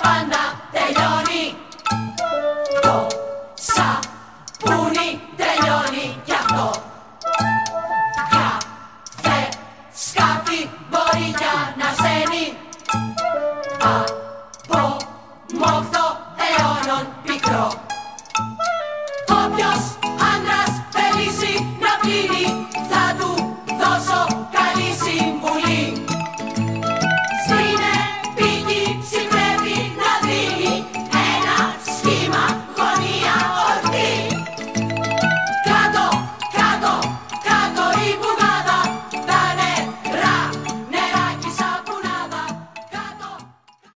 πάντα τελειώνει. Το σαπούνι τελειώνει κι αυτό. Για δε σκάφη μπορεί για να σένει.